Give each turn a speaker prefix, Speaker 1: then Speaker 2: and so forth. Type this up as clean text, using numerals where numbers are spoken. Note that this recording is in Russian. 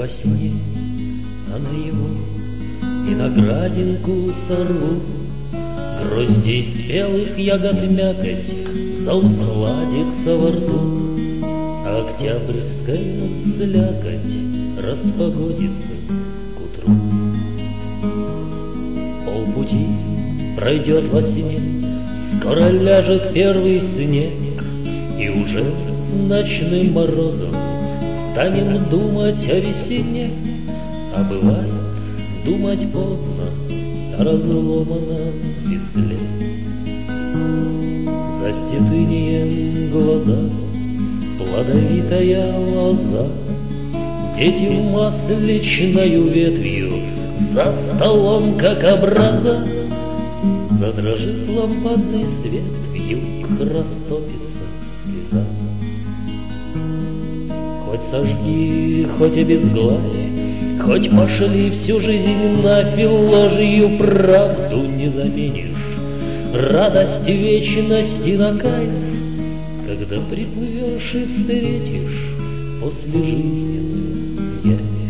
Speaker 1: во сне, а наяву виноградинку сорву. Гроздей спелых ягод мякоть заусладится во рту, а октябрьская слякоть распогодится к утру. Полпути пройдет во сне, скоро ляжет первый снег, и уже с ночным морозом станем думать о весне. А бывает, думать поздно о разломанном весле. Застит инеем глаза плодовитая лоза, дети масличною ветвью за столом, как образа. Задрожит лампадный свет, вьюг растопится слеза. Хоть сожги, хоть обезглавь, хоть пошли всю жизнь нафиг, ложью правду не заменишь. Радость вечности на кайф, когда приплывешь и встретишь послежизненную явь.